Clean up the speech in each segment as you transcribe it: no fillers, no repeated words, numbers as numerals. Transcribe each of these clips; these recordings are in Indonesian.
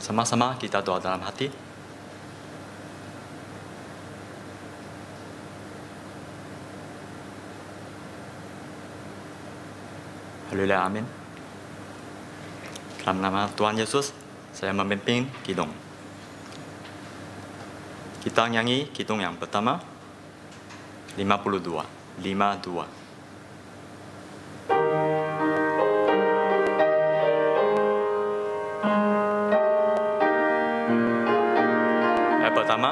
Sama-sama kita doa dalam hati. Haleluya, amin. Dalam nama Tuhan Yesus, saya memimpin kidung. Kita nyanyi kidung yang pertama, 52. Yang pertama,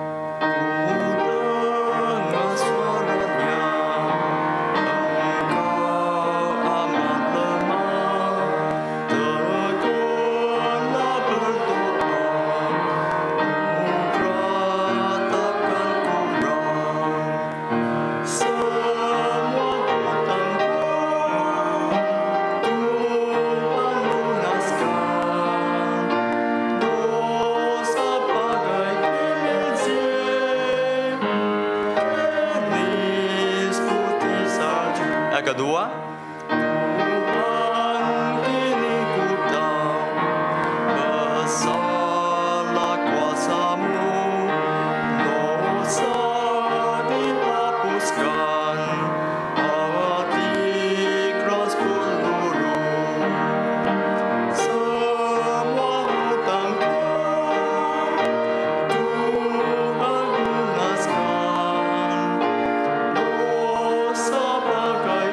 kedua, Tuhan kini ku tahu besarlah kuasa-Mu, dosa dihapuskan, hati ikhlas peluru, semua hutangku Tuhan lunaskan, dosa bagai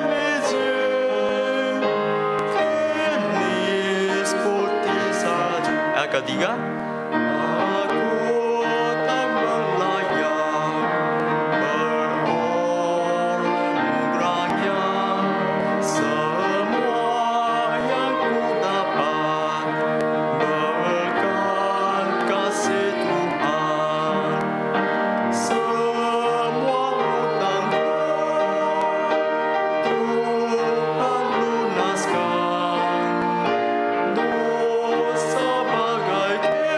ketiga, aku tak berlayak beroleh anugerahnya, semua yang ku dapat berkat kasih Tuhan, semua hutangku Tuhan lunaskan, dosa bagai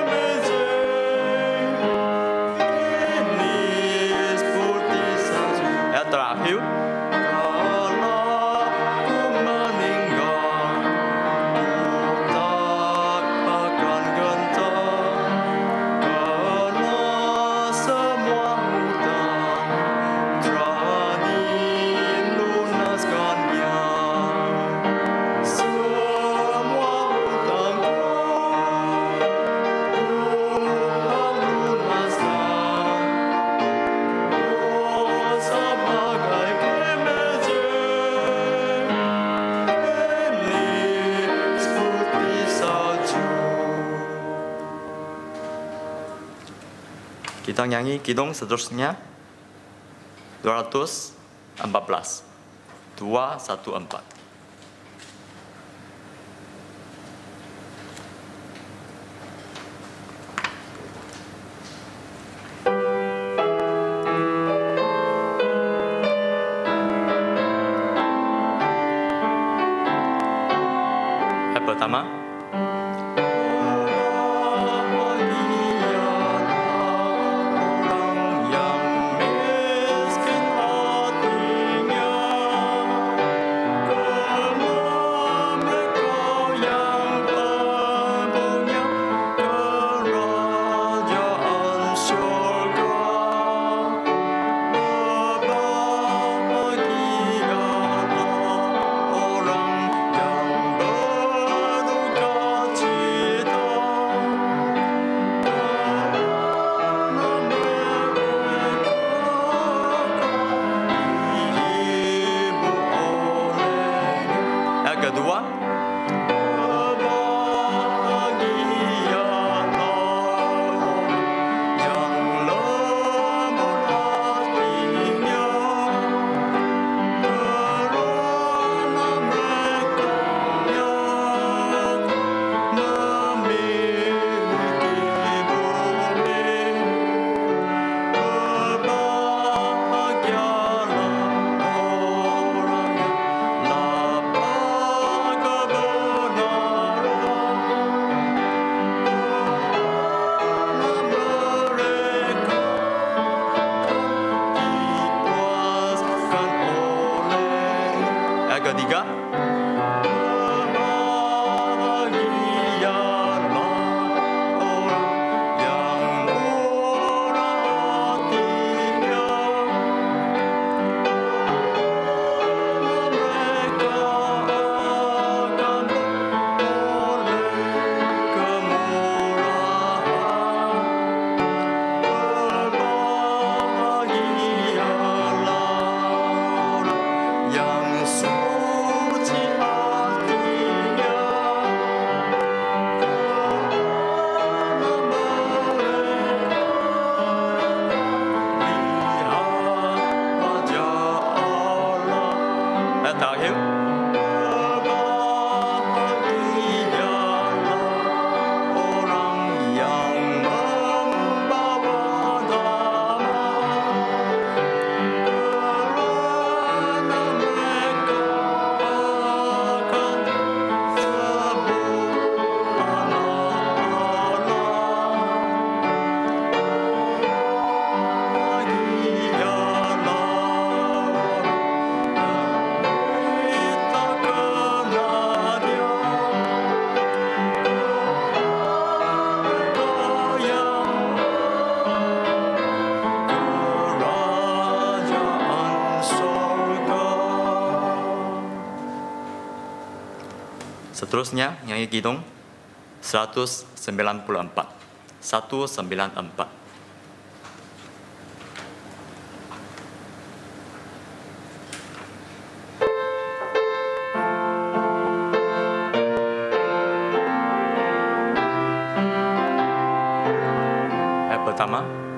terakhir, kalau ku meninggal, ku tak akan gentar, karena semua hutang telah dilunaskannya, semua hutangku Tuhan lunaskan, dosa bagai kita nyanyi kidung seterusnya 214. 214. Yang pertama, kedua, yang lembut hatinya, karena mereka memiliki bumi, berbahagialah orang yang lapar kebenaran, mereka dipuaskan oleh. Yang ketiga, berbahagialah terakhir. Seterusnya, nyanyi kidung 194. 194. Ayat pertama.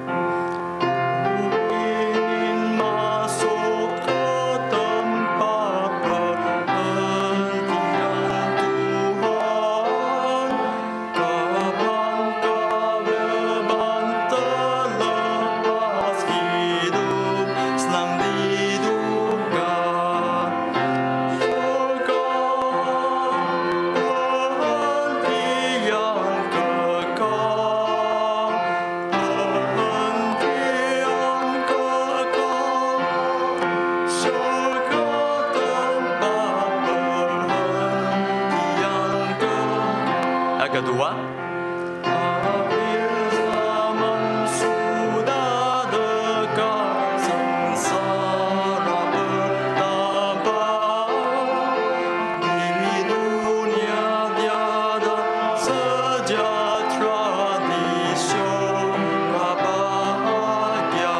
Kedua, akhir zaman sudah dekat, sengsara bertambah, di dunia tiada sejahtera, di surga bahagia.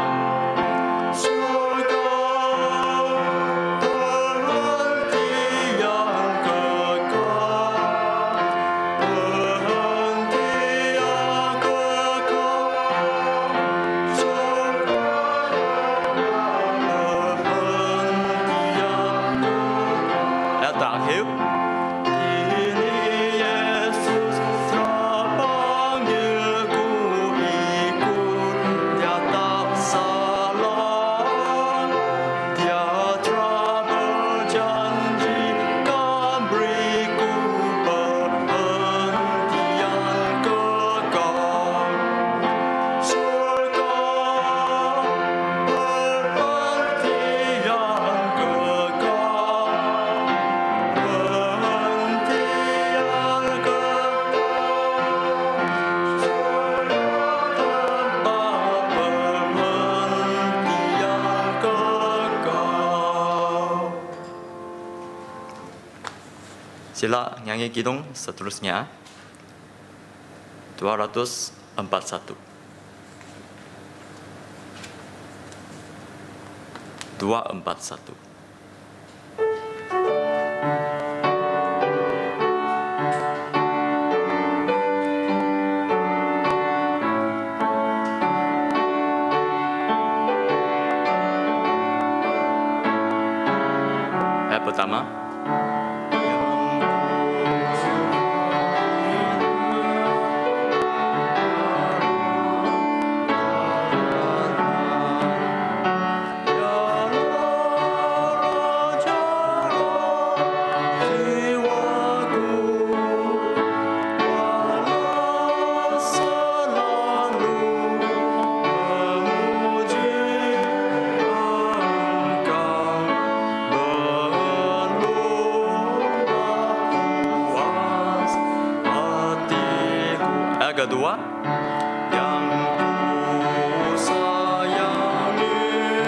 Surga berhenti yang kekal. Terakhir, kini Yesus telah panggilku ikut, Dia tak salah, Dia telah berjanji kan beriku perhentian kekal. Surga perhentian kekal. Sila nyanyi kidung seterusnya 241. 241. Ayat pertama. Kedua, yang ku sayangi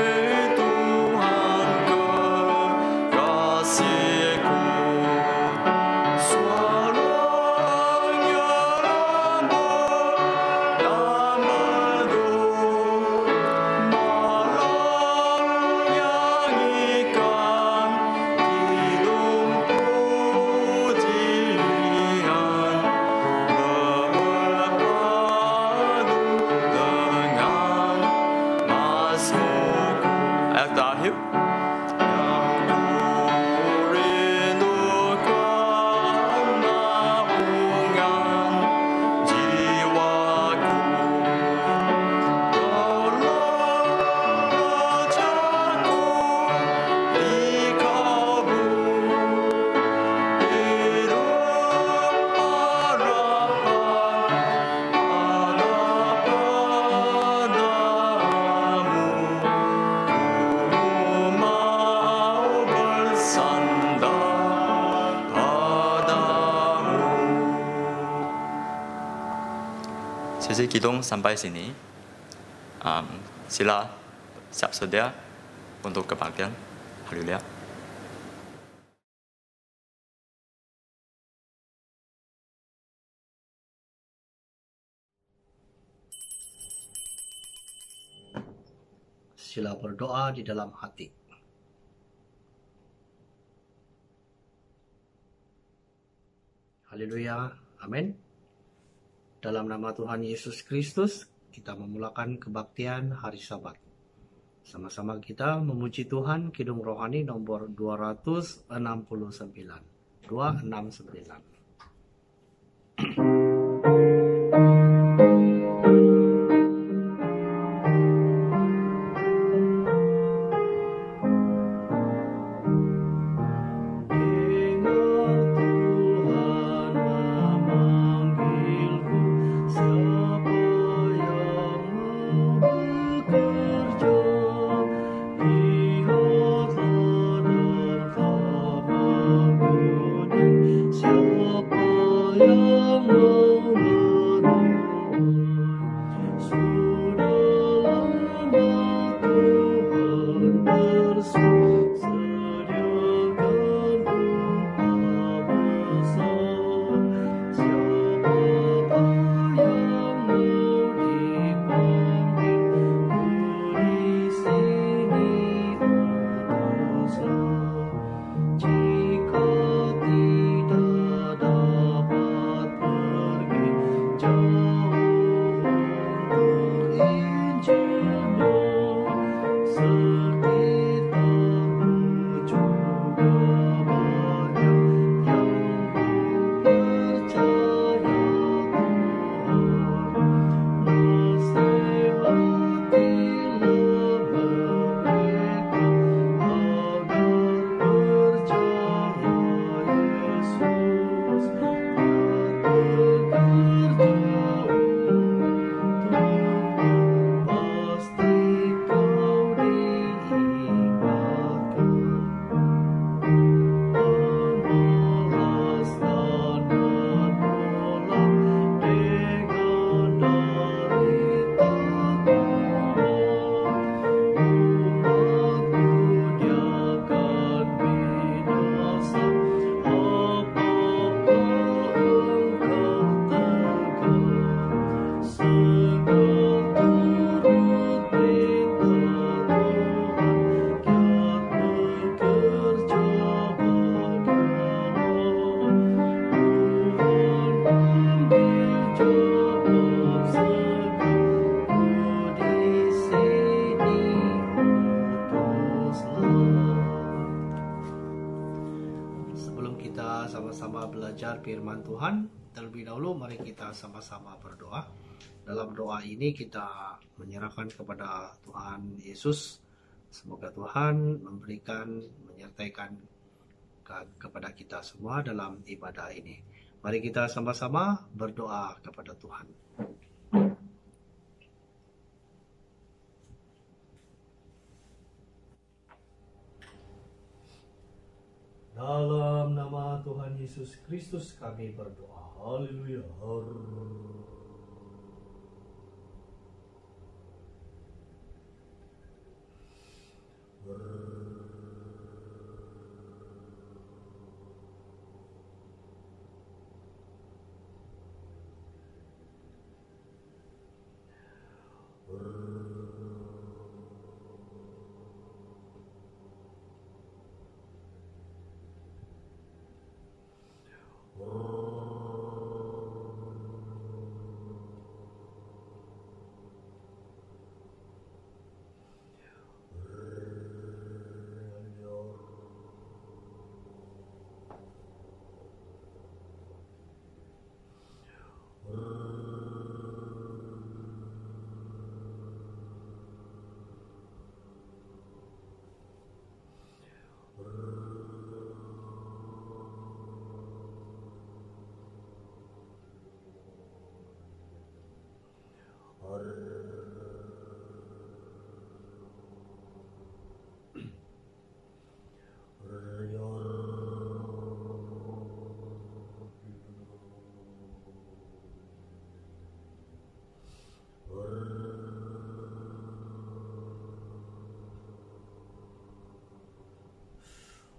Tuhan kekasihku, suaranya lembut dan merdu, malam nyanyikan kidung pujian. Ayat terakhir, yang ku Sesi kidung sampai sini. Sila siap sedia untuk kebaktian. Haleluya. Sila berdoa di dalam hati. Haleluya, amin. Dalam nama Tuhan Yesus Kristus, kita memulakan kebaktian hari Sabat. Sama-sama kita memuji Tuhan, Kidung Rohani nomor 269. 269. Sama-sama belajar firman Tuhan, terlebih dahulu mari kita sama-sama berdoa. Dalam doa ini kita menyerahkan kepada Tuhan Yesus. Semoga Tuhan memberikan, menyertaikan kepada kita semua dalam ibadah ini. Mari kita sama-sama berdoa kepada Tuhan. Dalam nama Tuhan Yesus Kristus kami berdoa. Haleluya.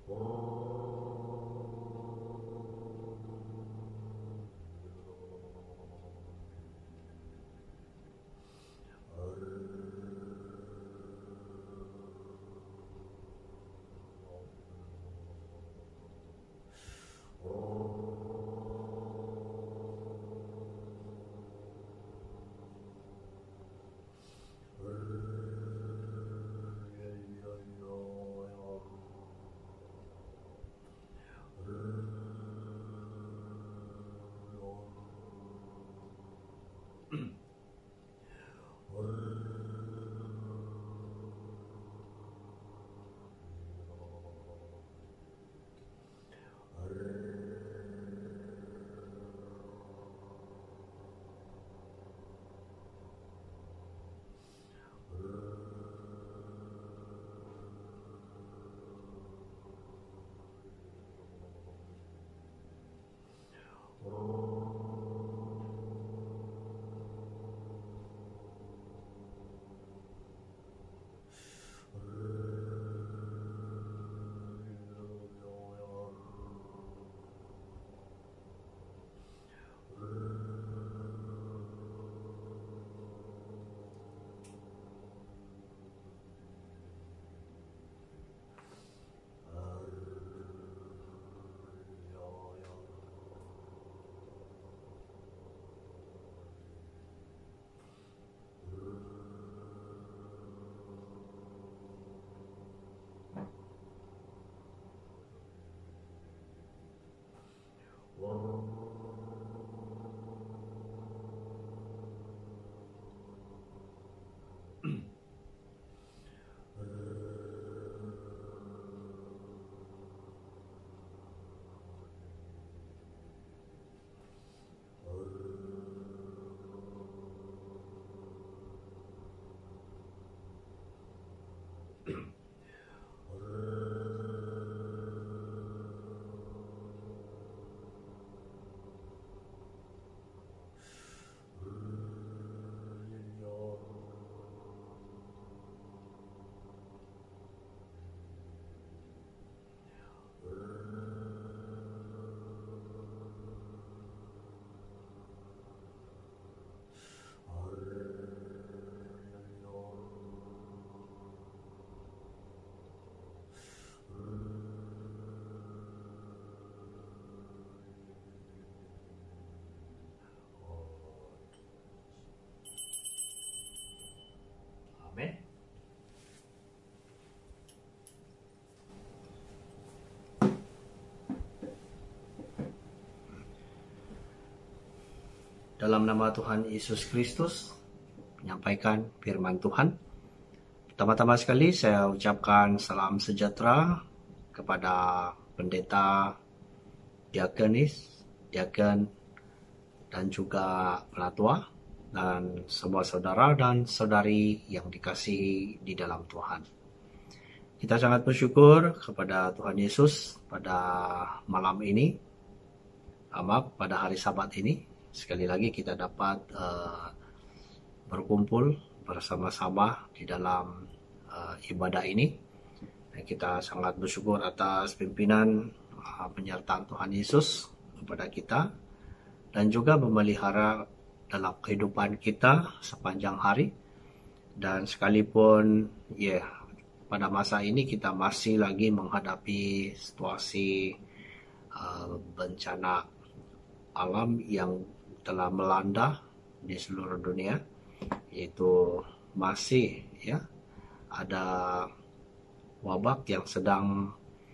Amin. Dalam nama Tuhan Yesus Kristus, menyampaikan firman Tuhan. Pertama-tama sekali saya ucapkan salam sejahtera kepada pendeta, diakonis, diakon, dan juga penatua, dan semua saudara dan saudari yang dikasihi di dalam Tuhan. Kita sangat bersyukur kepada Tuhan Yesus pada malam ini, pada hari Sabat ini. Sekali lagi kita dapat berkumpul bersama-sama di dalam ibadah ini. Dan kita sangat bersyukur atas pimpinan penyertaan Tuhan Yesus kepada kita, dan juga memelihara dalam kehidupan kita sepanjang hari. Dan sekalipun pada masa ini kita masih lagi menghadapi situasi bencana alam yang telah melanda di seluruh dunia, yaitu masih ada wabak yang sedang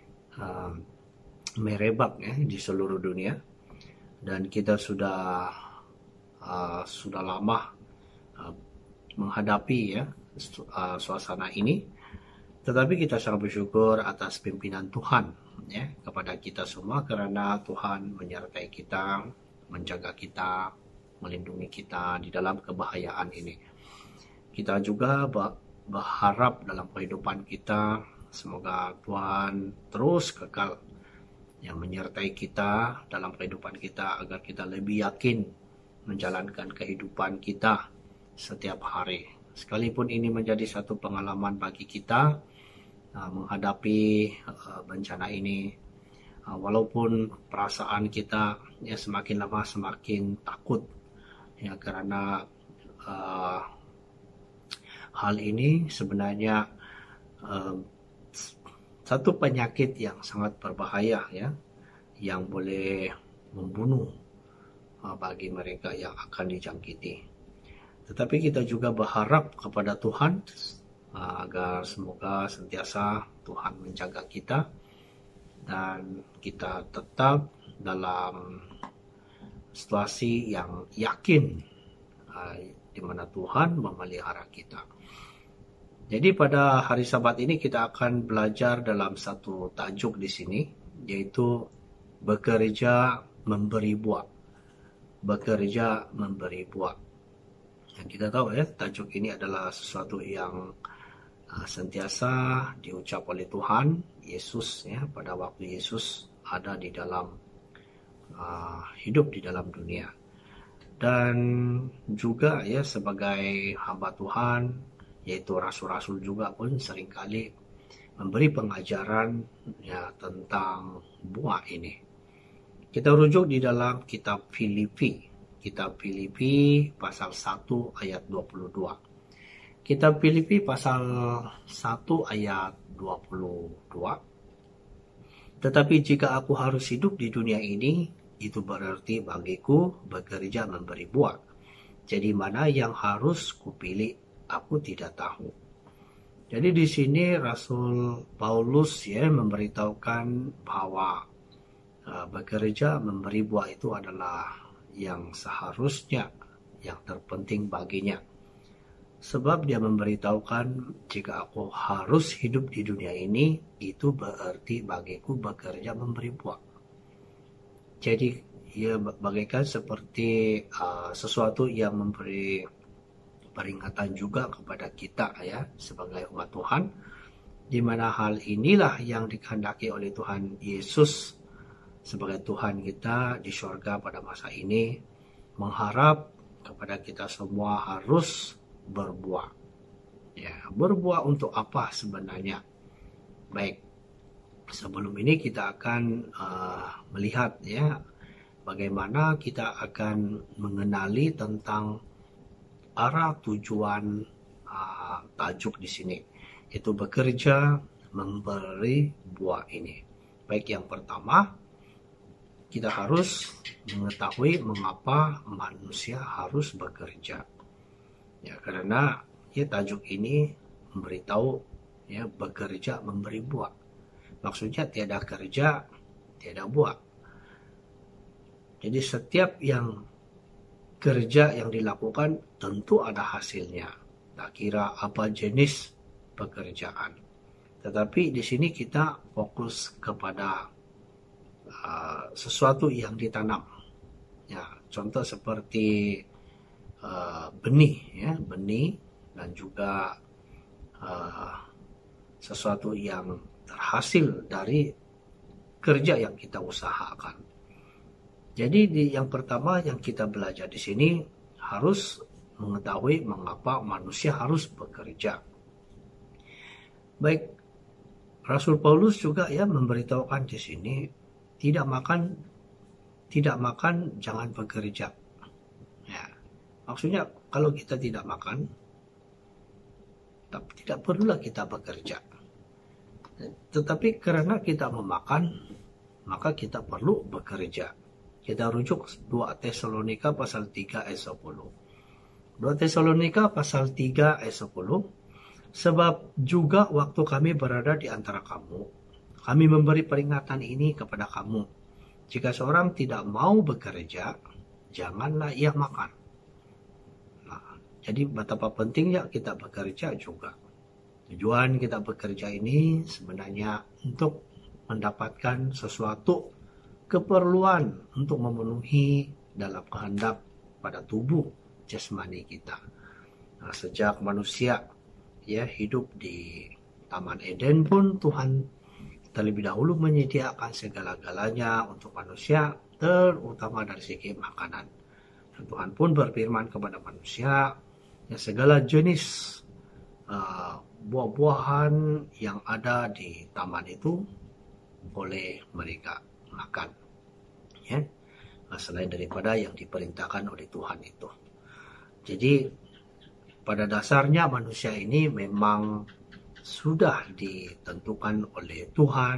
merebak di seluruh dunia, dan kita sudah lama menghadapi suasana ini. Tetapi kita sangat bersyukur atas pimpinan Tuhan kepada kita semua, karena Tuhan menyertai kita, menjaga kita, melindungi kita di dalam kebahayaan ini. Kita juga berharap dalam kehidupan kita, semoga Tuhan terus kekal yang menyertai kita dalam kehidupan kita, agar kita lebih yakin menjalankan kehidupan kita setiap hari. Sekalipun ini menjadi satu pengalaman bagi kita, menghadapi bencana ini. Walaupun perasaan kita ya semakin lama semakin takut ya, karena hal ini sebenarnya satu penyakit yang sangat berbahaya ya, yang boleh membunuh bagi mereka yang akan dijangkiti. Tetapi kita juga berharap kepada Tuhan agar semoga sentiasa Tuhan menjaga kita dan kita tetap dalam situasi yang yakin di mana Tuhan memelihara kita. Jadi pada hari Sabat ini kita akan belajar dalam satu tajuk di sini, yaitu bekerja memberi buah. Bekerja memberi buah. Dan kita tahu ya, tajuk ini adalah sesuatu yang sentiasa diucap oleh Tuhan Yesus ya, pada waktu Yesus ada di dalam hidup di dalam dunia. Dan juga ya sebagai hamba Tuhan, yaitu rasul-rasul juga pun seringkali memberi pengajaran ya tentang buah ini. Kita rujuk di dalam kitab Filipi. Kitab Filipi pasal 1 ayat 22. Kitab Filipi pasal 1 ayat 22. Tetapi jika aku harus hidup di dunia ini, itu berarti bagiku bekerja memberi buah. Jadi mana yang harus kupilih, aku tidak tahu. Jadi di sini Rasul Paulus ya memberitahukan bahwa bekerja memberi buah itu adalah yang seharusnya, yang terpenting baginya. Sebab dia memberitahukan jika aku harus hidup di dunia ini, itu berarti bagiku bekerja memberi buah. Jadi ia bagaikan seperti sesuatu yang memberi peringatan juga kepada kita ya sebagai umat Tuhan, di mana hal inilah yang dikehendaki oleh Tuhan Yesus sebagai Tuhan kita di surga pada masa ini, mengharap kepada kita semua harus berbuah. Ya, berbuah untuk apa sebenarnya? Baik, sebelum ini kita akan melihat ya bagaimana kita akan mengenali tentang arah tujuan tajuk di sini, yaitu bekerja memberi buah ini. Baik, yang pertama kita harus mengetahui mengapa manusia harus bekerja. Ya, karena ya tajuk ini memberitahu ya bekerja memberi buah. Maksudnya tiada kerja tiada buah. Jadi setiap yang kerja yang dilakukan tentu ada hasilnya. Tak kira apa jenis pekerjaan. Tetapi di sini kita fokus kepada sesuatu yang ditanam. Ya, contoh seperti benih, ya, benih dan juga sesuatu yang terhasil dari kerja yang kita usahakan. Jadi yang pertama yang kita belajar di sini harus mengetahui mengapa manusia harus bekerja. Baik, Rasul Paulus juga ya memberitahukan di sini tidak makan jangan bekerja. Ya, maksudnya kalau kita tidak makan, tidak perlulah kita bekerja. Tetapi karena kita memakan, maka kita perlu bekerja. Kita rujuk 2 Tesalonika pasal 3 ayat 10. 2 Tesalonika pasal 3 ayat 10. Sebab juga waktu kami berada di antara kamu, kami memberi peringatan ini kepada kamu. Jika seorang tidak mau bekerja, janganlah ia makan. Nah, jadi betapa pentingnya kita bekerja juga. Tujuan kita bekerja ini sebenarnya untuk mendapatkan sesuatu keperluan untuk memenuhi dalam kehendak pada tubuh jasmani kita. Nah, sejak manusia ya hidup di Taman Eden pun Tuhan terlebih dahulu menyediakan segala-galanya untuk manusia, terutama dari segi makanan. Dan Tuhan pun berfirman kepada manusia, ya segala jenis buah-buahan yang ada di taman itu boleh mereka makan, ya, selain daripada yang diperintahkan oleh Tuhan itu. Jadi pada dasarnya manusia ini memang sudah ditentukan oleh Tuhan,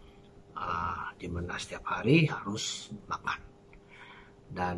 di mana setiap hari harus makan, dan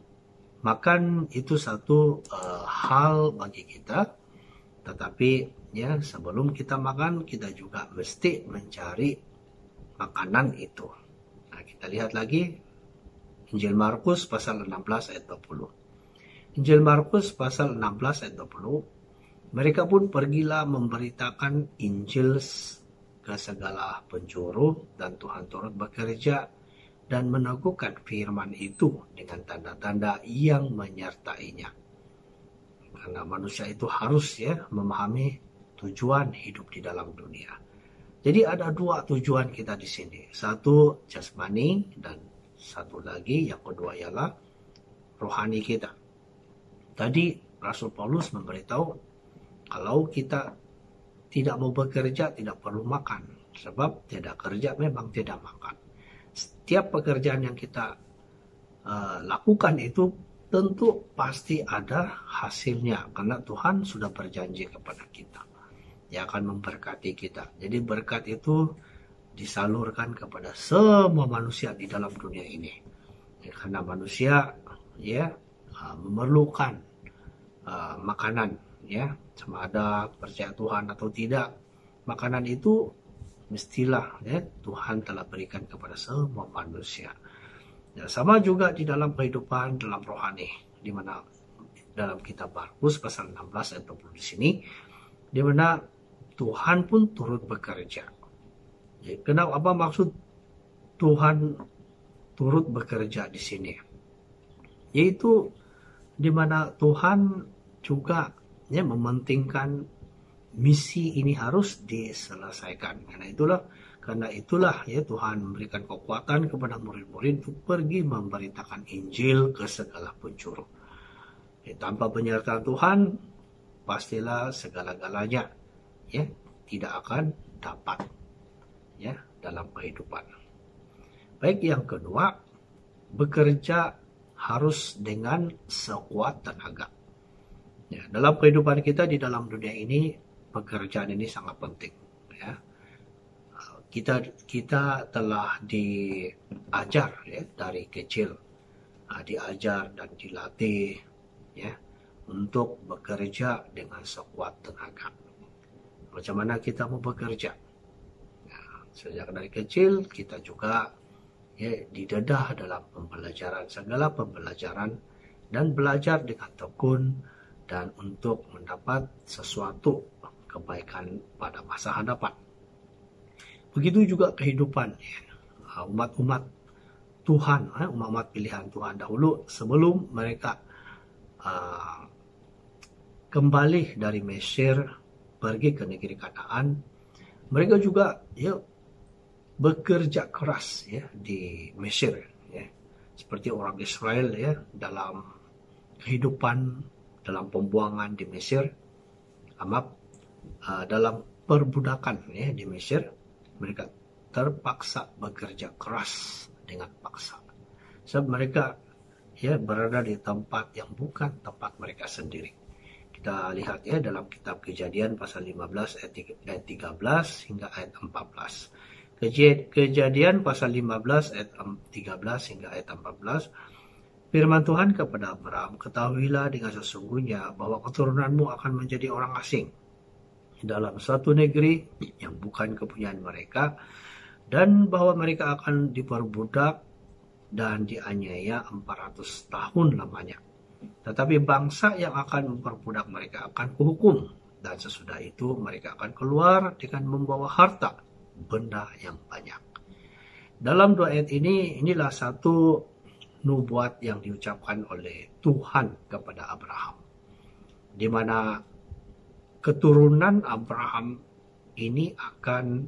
makan itu satu hal bagi kita. Tetapi ya, sebelum kita makan, kita juga mesti mencari makanan itu. Nah, kita lihat lagi Injil Markus pasal 16 ayat 20. Injil Markus pasal 16 ayat 20, mereka pun pergilah memberitakan Injil ke segala penjuru, dan Tuhan turut bekerja dan meneguhkan firman itu dengan tanda-tanda yang menyertainya. Karena manusia itu harus ya memahami tujuan hidup di dalam dunia. Jadi ada dua tujuan kita di sini. Satu jasmani, dan satu lagi yang kedua ialah rohani kita. Tadi Rasul Paulus memberitahu kalau kita tidak mau bekerja tidak perlu makan. Sebab tidak kerja memang tidak makan. Setiap pekerjaan yang kita lakukan itu tentu pasti ada hasilnya, karena Tuhan sudah berjanji kepada kita, Dia akan memberkati kita. Jadi berkat itu disalurkan kepada semua manusia di dalam dunia ini, ya, karena manusia ya memerlukan makanan, ya, sama ada percaya Tuhan atau tidak, makanan itu mestilah ya Tuhan telah berikan kepada semua manusia. Ya, sama juga di dalam kehidupan dalam rohani, di mana dalam kitab Markus pasal 16 ayat 20 di sini, di mana Tuhan pun turut bekerja. Jadi, kenapa, apa maksud Tuhan turut bekerja di sini? Yaitu di mana Tuhan juga ya mementingkan misi ini harus diselesaikan. Karena itulah ya Tuhan memberikan kekuatan kepada murid-murid untuk pergi memberitakan Injil ke segala penjuru. Ya, tanpa penyertaan Tuhan, pastilah segala-galanya ya tidak akan dapat ya dalam kehidupan. Baik, yang kedua, bekerja harus dengan sekuat tenaga. Ya, dalam kehidupan kita di dalam dunia ini, pekerjaan ini sangat penting. Ya. Kita telah diajar ya dari kecil, diajar dan dilatih ya untuk bekerja dengan sekuat tenaga. Macam mana kita mau bekerja? Ya, sejak dari kecil kita juga ya didedah dalam pembelajaran, segala pembelajaran, dan belajar dengan tekun dan untuk mendapat sesuatu kebaikan pada masa hadapan. Begitu juga kehidupan umat-umat Tuhan, umat-umat pilihan Tuhan dahulu, sebelum mereka kembali dari Mesir pergi ke negeri Kanaan, mereka juga ya bekerja keras ya di Mesir, ya seperti orang Israel ya dalam kehidupan, dalam pembuangan di Mesir, dalam perbudakan ya di Mesir, mereka terpaksa bekerja keras dengan paksa. Sebab mereka ya berada di tempat yang bukan tempat mereka sendiri. Kita lihat ya dalam kitab Kejadian pasal 15 ayat 13 hingga ayat 14. Kejadian pasal 15 ayat 13 hingga ayat 14. Firman Tuhan kepada Abraham, ketahuilah dengan sesungguhnya bahwa keturunanmu akan menjadi orang asing dalam suatu negeri yang bukan kepunyaan mereka, dan bahwa mereka akan diperbudak dan dianiaya 400 tahun lamanya. Tetapi bangsa yang akan memperbudak mereka akan kuhukum, dan sesudah itu mereka akan keluar dengan membawa harta, benda yang banyak. Dalam dua ayat ini, inilah satu nubuat yang diucapkan oleh Tuhan kepada Abraham, di mana keturunan Abraham ini akan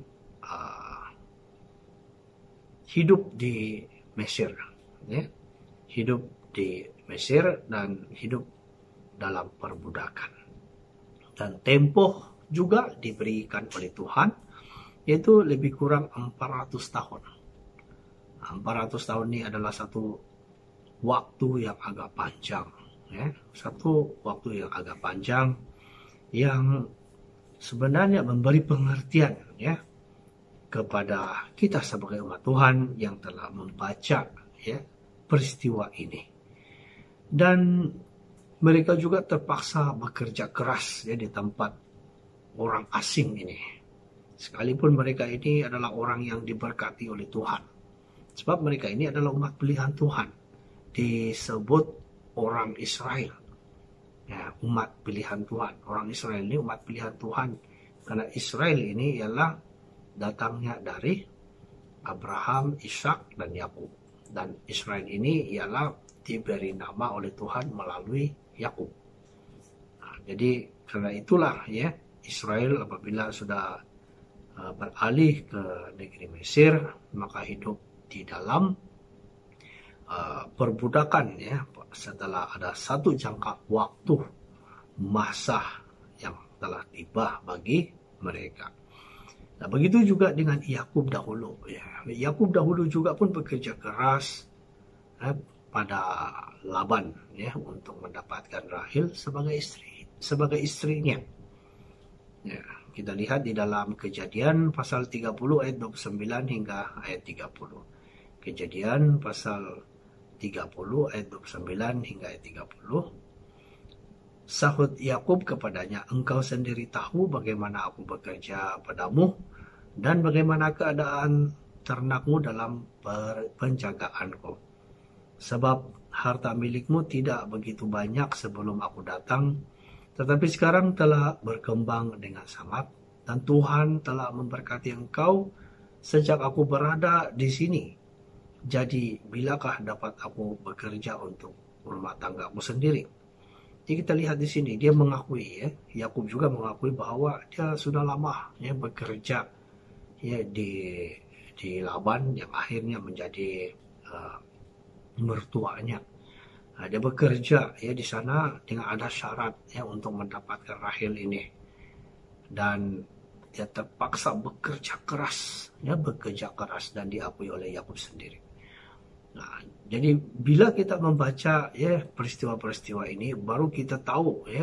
hidup di Mesir, ya, hidup di Mesir dan hidup dalam perbudakan. Dan tempo juga diberikan oleh Tuhan, yaitu lebih kurang 400 tahun. 400 tahun ini adalah satu waktu yang agak panjang, ya. Satu waktu yang agak panjang yang sebenarnya memberi pengertian, ya, kepada kita sebagai umat Tuhan yang telah membaca, ya, peristiwa ini. Dan mereka juga terpaksa bekerja keras, ya, di tempat orang asing ini. Sekalipun mereka ini adalah orang yang diberkati oleh Tuhan. Sebab mereka ini adalah umat pilihan Tuhan. Disebut orang Israel. Ya, umat pilihan Tuhan. Orang Israel ini umat pilihan Tuhan. Karena Israel ini ialah datangnya dari Abraham, Ishak, dan Yakub. Dan Israel ini ialah diberi nama oleh Tuhan melalui Yakub. Nah, jadi karena itulah, ya, Israel apabila sudah beralih ke negeri Mesir, maka hidup di dalam perbudakan, ya, setelah ada satu jangka waktu masa yang telah tiba bagi mereka. Nah, begitu juga dengan Yakub dahulu, ya. Yakub dahulu juga pun bekerja keras, ya, pada Laban, ya, untuk mendapatkan Rahel sebagai istrinya. Ya, kita lihat di dalam Kejadian pasal 30 ayat 29 hingga ayat 30. Kejadian pasal 30 ayat 29 hingga ayat 30. Sahut Yakub kepadanya, engkau sendiri tahu bagaimana aku bekerja padamu dan bagaimana keadaan ternakmu dalam penjagaanku. Sebab harta milikmu tidak begitu banyak sebelum aku datang, tetapi sekarang telah berkembang dengan sangat, dan Tuhan telah memberkati engkau sejak aku berada di sini. Jadi, bilakah dapat aku bekerja untuk rumah tanggaku sendiri? Jadi kita lihat di sini, dia mengakui, ya, Yakub juga mengakui bahwa dia sudah lama, ya, bekerja, ya, di Laban yang akhirnya menjadi mertuanya. Nah, dia bekerja, ya, di sana dengan ada syarat, ya, untuk mendapatkan Rahel ini, dan dia terpaksa bekerja keras, ya, dan diakui oleh Yakub sendiri. Nah, jadi bila kita membaca, ya, peristiwa-peristiwa ini, baru kita tahu, ya,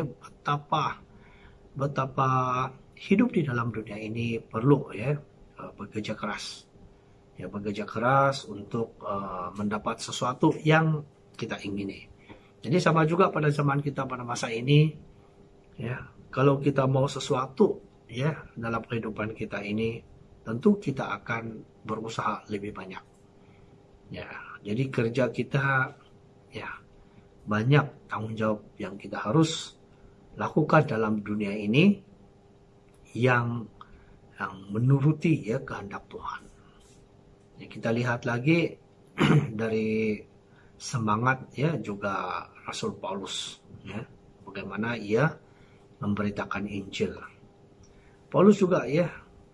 betapa hidup di dalam dunia ini perlu, ya, bekerja keras. Ya, bekerja keras untuk mendapat sesuatu yang kita ingini. Jadi sama juga pada zaman kita pada masa ini, ya, kalau kita mau sesuatu, ya, dalam kehidupan kita ini, tentu kita akan berusaha lebih banyak. Ya, jadi kerja kita, ya, banyak tanggung jawab yang kita harus lakukan dalam dunia ini yang menuruti, ya, kehendak Tuhan. Ya, kita lihat lagi dari semangat, ya, juga Rasul Paulus, ya, bagaimana ia memberitakan Injil. Paulus juga, ya,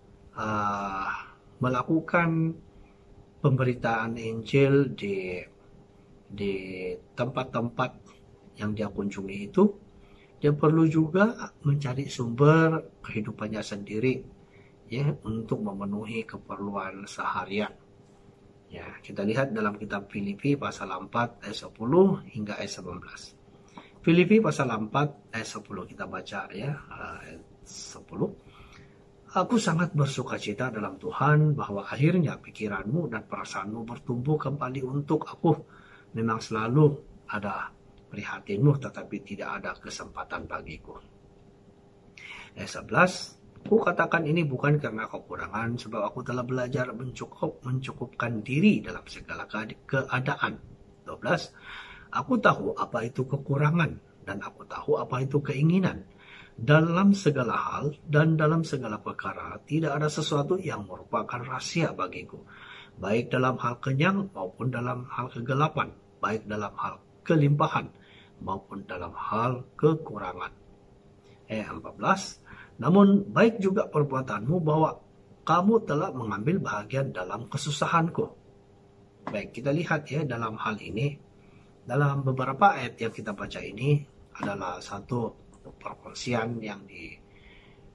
melakukan pemberitaan Injil di tempat-tempat yang dia kunjungi itu. Dia perlu juga mencari sumber kehidupannya sendiri, ya, untuk memenuhi keperluan seharian. Ya, kita lihat dalam kitab Filipi pasal 4 ayat 10 hingga ayat 19. Filipi pasal 4 ayat 10 kita baca, ya, ayat 10. Aku sangat bersukacita dalam Tuhan bahwa akhirnya pikiranmu dan perasaanmu bertumbuh kembali untuk aku. Memang selalu ada prihatinmu, tetapi tidak ada kesempatan bagiku. Ayat 11. Aku katakan ini bukan karena kekurangan, sebab aku telah belajar mencukupkan diri dalam segala keadaan. 12. Aku tahu apa itu kekurangan, dan aku tahu apa itu keinginan. Dalam segala hal dan dalam segala perkara, tidak ada sesuatu yang merupakan rahasia bagiku. Baik dalam hal kenyang maupun dalam hal kegelapan, baik dalam hal kelimpahan maupun dalam hal kekurangan. 14. Namun baik juga perbuatanmu bahwa kamu telah mengambil bahagian dalam kesusahanku. Baik, kita lihat, ya, dalam hal ini, dalam beberapa ayat yang kita baca ini adalah satu perkongsian yang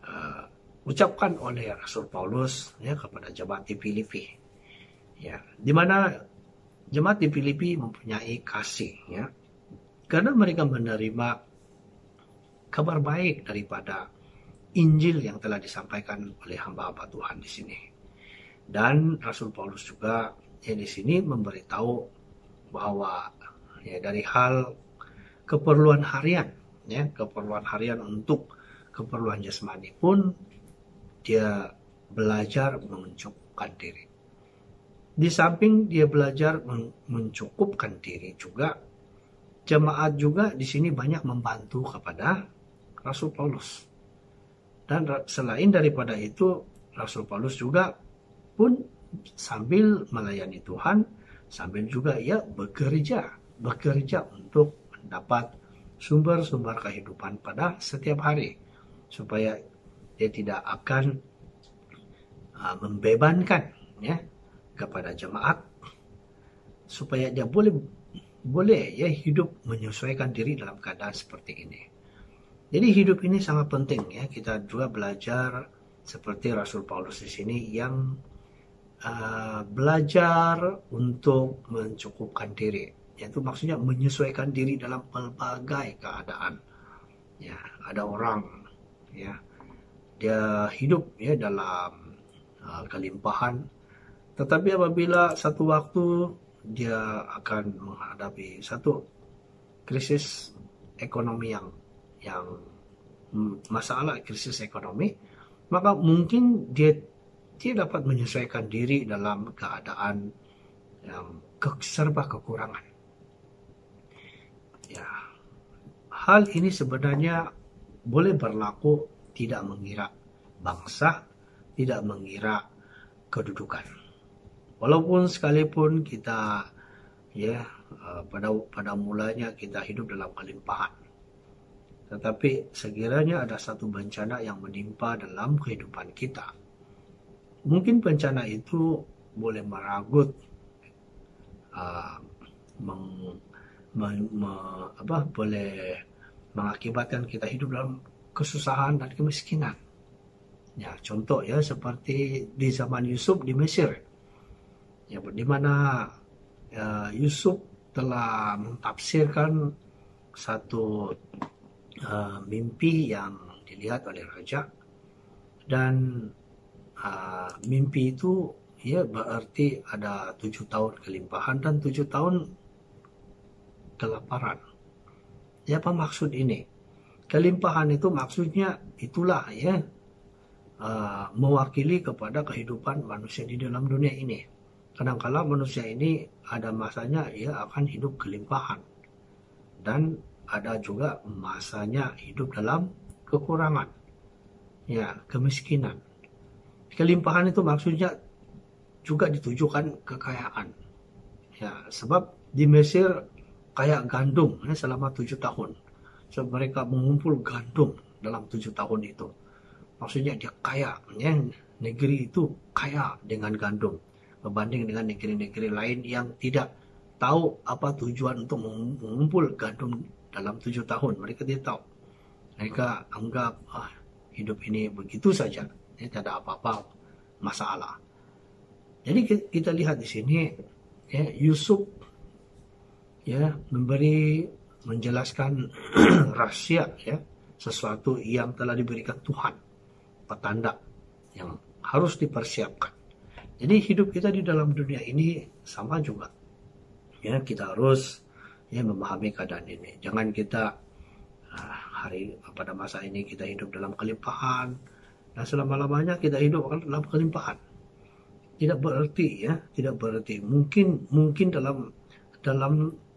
ucapkan oleh Rasul Paulus ya kepada jemaat di Filipi. Ya, di mana jemaat di Filipi mempunyai kasih ya. Karena mereka menerima kabar baik daripada Injil yang telah disampaikan oleh hamba-hamba Tuhan di sini. Dan Rasul Paulus juga ya di sini memberitahu bahwa ya dari hal keperluan harian ya, keperluan harian untuk keperluan jasmani pun dia belajar mencukupkan diri. Di samping dia belajar mencukupkan diri juga, jemaat juga di sini banyak membantu kepada Rasul Paulus. Dan selain daripada itu, Rasul Paulus juga pun sambil melayani Tuhan, sambil juga ia bekerja untuk mendapat sumber-sumber kehidupan pada setiap hari, supaya dia tidak akan membebankan ya kepada jemaat, supaya dia boleh ya hidup menyesuaikan diri dalam keadaan seperti ini. Jadi hidup ini sangat penting ya, kita juga belajar seperti Rasul Paulus di sini yang belajar untuk mencukupkan diri, yaitu maksudnya menyesuaikan diri dalam berbagai keadaan. Ya, ada orang ya dia hidup ya dalam kelimpahan, tetapi apabila satu waktu dia akan menghadapi satu krisis ekonomi yang masalah krisis ekonomi, maka mungkin dia tidak dapat menyesuaikan diri dalam keadaan yang serba kekurangan. Ya, hal ini sebenarnya boleh berlaku tidak mengira bangsa, tidak mengira kedudukan. Walaupun sekalipun kita ya pada mulanya kita hidup dalam kelimpahan, tetapi sekiranya ada satu bencana yang menimpa dalam kehidupan kita, mungkin bencana itu boleh meragut, boleh mengakibatkan kita hidup dalam kesusahan dan kemiskinan. Ya, contoh ya seperti di zaman Yusuf di Mesir, ya, di mana Yusuf telah mentafsirkan satu mimpi yang dilihat oleh raja, dan mimpi itu ya berarti ada 7 tahun kelimpahan dan 7 tahun kelaparan. Ya, apa maksud ini? Kelimpahan itu maksudnya itulah ya mewakili kepada kehidupan manusia di dalam dunia ini. Kadang-kala manusia ini ada masanya ia akan hidup kelimpahan, dan ada juga masanya hidup dalam kekurangan, ya, kemiskinan. Kelimpahan itu maksudnya juga ditujukan kekayaan. Ya, sebab di Mesir kayak gandum ya, selama 7 tahun. So, mereka mengumpul gandum dalam 7 tahun itu. Maksudnya dia kaya, ya, negeri itu kaya dengan gandum berbanding dengan negeri-negeri lain yang tidak tahu apa tujuan untuk mengumpul gandum dalam 7 tahun. Mereka tidak tahu. Mereka anggap hidup ini begitu saja, ya, tidak ada apa-apa masalah. Jadi kita lihat di sini ya, Yusuf ya menjelaskan rahasia ya, sesuatu yang telah diberikan Tuhan, petanda yang harus dipersiapkan. Jadi hidup kita di dalam dunia ini sama juga. Ya, kita harus ya memahami keadaan ini. Jangan kita pada masa ini kita hidup dalam kelimpahan dan selama-lamanya kita hidup dalam kelimpahan. Tidak berarti mungkin dalam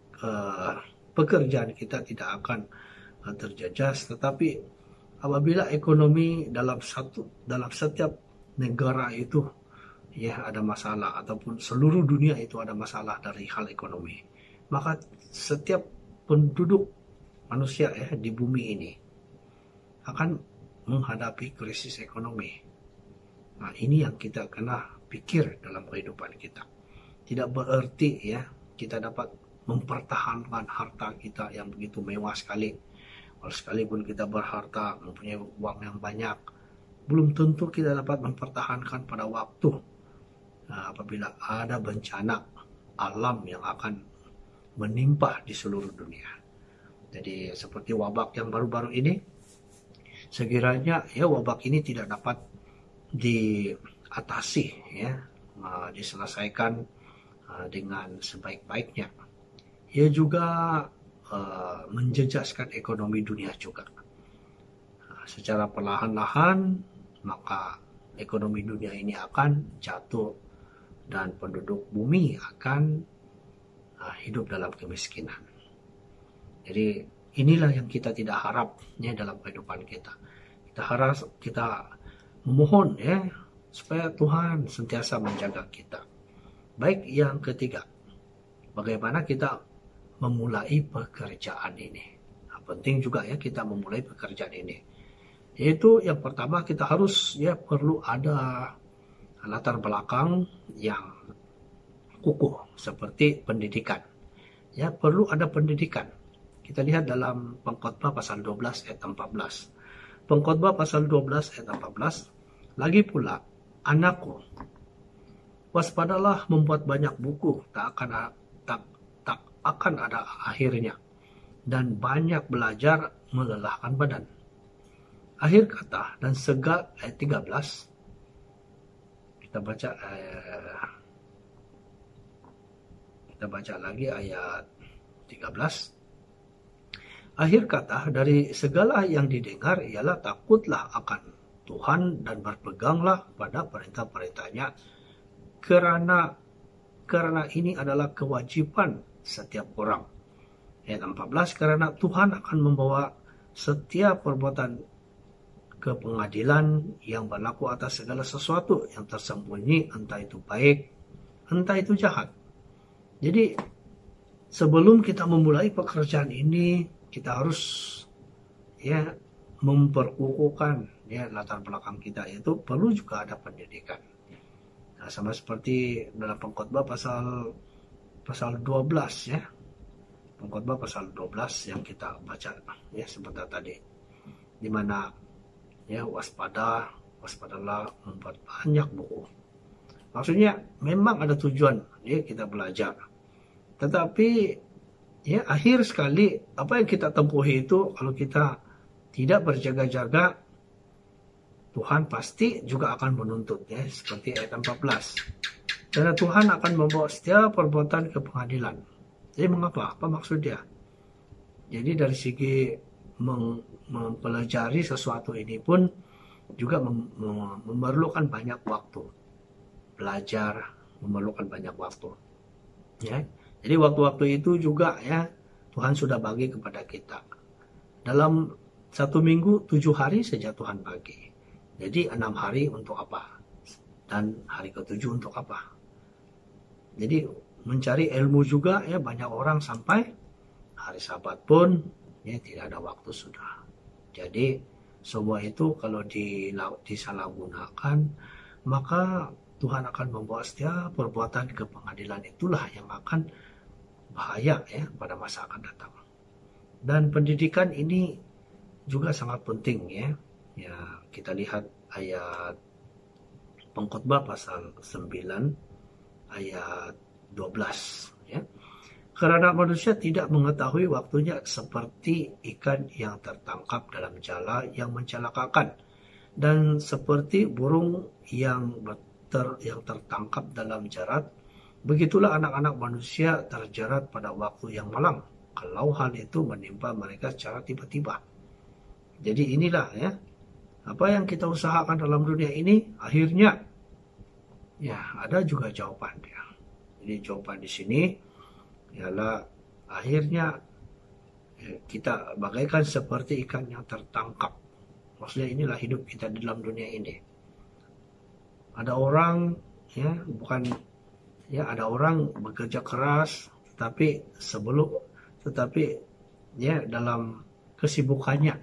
pekerjaan kita tidak akan terjejas, tetapi apabila ekonomi dalam setiap negara itu ya ada masalah, ataupun seluruh dunia itu ada masalah dari hal ekonomi, maka setiap penduduk manusia ya di bumi ini akan menghadapi krisis ekonomi. Nah, ini yang kita kena pikir dalam kehidupan kita. Tidak berarti ya kita dapat mempertahankan harta kita yang begitu mewah sekali. Sekalipun kita berharta, mempunyai uang yang banyak, belum tentu kita dapat mempertahankan pada waktu apabila ada bencana alam yang akan menimpa di seluruh dunia. Jadi seperti wabak yang baru-baru ini, sekiranya ya wabak ini tidak dapat diatasi, ya, diselesaikan dengan sebaik-baiknya, ia juga menjejaskan ekonomi dunia juga. Secara perlahan-lahan maka ekonomi dunia ini akan jatuh dan penduduk bumi akan hidup dalam kemiskinan. Jadi inilah yang kita tidak harap ya dalam kehidupan kita. Kita harap, kita memohon ya supaya Tuhan sentiasa menjaga kita. Baik, yang ketiga, bagaimana kita memulai pekerjaan ini. Nah, penting juga ya kita memulai pekerjaan ini. Yaitu yang pertama, kita harus ya perlu ada latar belakang yang kukuh seperti pendidikan. Ya, perlu ada pendidikan. Kita lihat dalam Pengkhotbah pasal 12 ayat 14. Pengkhotbah pasal 12 ayat 14, lagi pula, anakku, waspadalah membuat banyak buku, tak akan ada akhirnya, dan banyak belajar melelahkan badan. Akhir kata dan segala ayat 13, kita baca lagi ayat 13. Akhir kata dari segala yang didengar ialah takutlah akan Tuhan dan berpeganglah pada perintah-perintahnya, karena ini adalah kewajiban setiap orang. Ayat 14, karena Tuhan akan membawa setiap perbuatan ke pengadilan yang berlaku atas segala sesuatu yang tersembunyi, entah itu baik, entah itu jahat. Jadi sebelum kita memulai pekerjaan ini, kita harus ya memperkukuhkan ya latar belakang kita, yaitu perlu juga ada pendidikan. Nah, sama seperti dalam Pengkhotbah pasal 12 ya. Pengkhotbah pasal 12 yang kita baca ya sebentar tadi, di mana ya waspadalah membuat banyak buku. Maksudnya memang ada tujuan ya kita belajar. Tetapi ya akhir sekali apa yang kita tempuhi itu kalau kita tidak berjaga-jaga, Tuhan pasti juga akan menuntut ya seperti ayat 14. Karena Tuhan akan membawa setiap perbuatan ke pengadilan. Jadi mengapa? Apa maksudnya? Jadi dari segi mempelajari sesuatu ini pun juga memerlukan banyak waktu. Belajar memerlukan banyak waktu. Ya. Jadi waktu-waktu itu juga ya Tuhan sudah bagi kepada kita. Dalam 1 minggu 7 hari saja Tuhan bagi. Jadi 6 hari untuk apa? Dan hari ke-7 untuk apa? Jadi mencari ilmu juga ya banyak orang sampai hari Sabat pun ya tidak ada waktu sudah. Jadi semua itu kalau disalahgunakan, maka Tuhan akan membawa setiap perbuatan ke pengadilan. Itulah yang akan bahaya ya pada masa akan datang. Dan pendidikan ini juga sangat penting ya. Ya, kita lihat ayat Pengkhotbah pasal 9 ayat 12 ya. Karena manusia tidak mengetahui waktunya seperti ikan yang tertangkap dalam jala yang mencelakakan, dan seperti burung yang tertangkap dalam jarat, begitulah anak-anak manusia terjerat pada waktu yang malang, kalau hal itu menimpa mereka secara tiba-tiba. Jadi inilah ya, apa yang kita usahakan dalam dunia ini, akhirnya ya ada juga jawabannya. Jadi jawaban di sini ialah akhirnya kita bagaikan seperti ikan yang tertangkap. Maksudnya inilah hidup kita dalam dunia ini. Ada orang ya ada orang bekerja keras tetapi ya dalam kesibukannya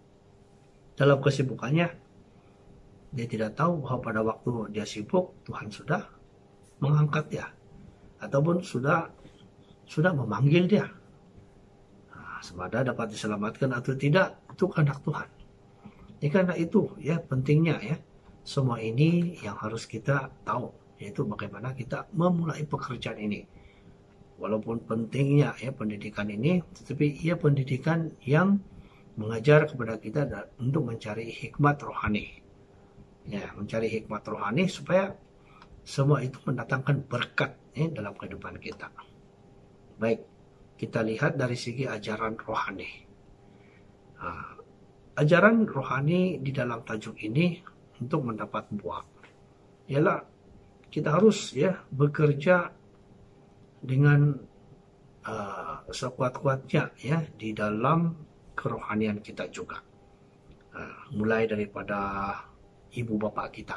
dia tidak tahu bahwa pada waktu dia sibuk Tuhan sudah mengangkat dia ataupun sudah memanggil dia. Nah, semada dapat diselamatkan atau tidak itu kehendak Tuhan. Karena itu ya pentingnya ya semua ini yang harus kita tahu, yaitu bagaimana kita memulai pekerjaan ini. Walaupun pentingnya ya pendidikan ini, tetapi ia pendidikan yang mengajar kepada kita untuk mencari hikmat rohani. Ya, mencari hikmat rohani supaya semua itu mendatangkan berkat ya, dalam kehidupan kita. Baik, kita lihat dari segi ajaran rohani. Nah, ajaran rohani di dalam tajuk ini untuk mendapat buah ialah kita harus ya bekerja dengan sekuat-kuatnya ya di dalam kerohanian kita juga. Mulai daripada ibu bapak kita,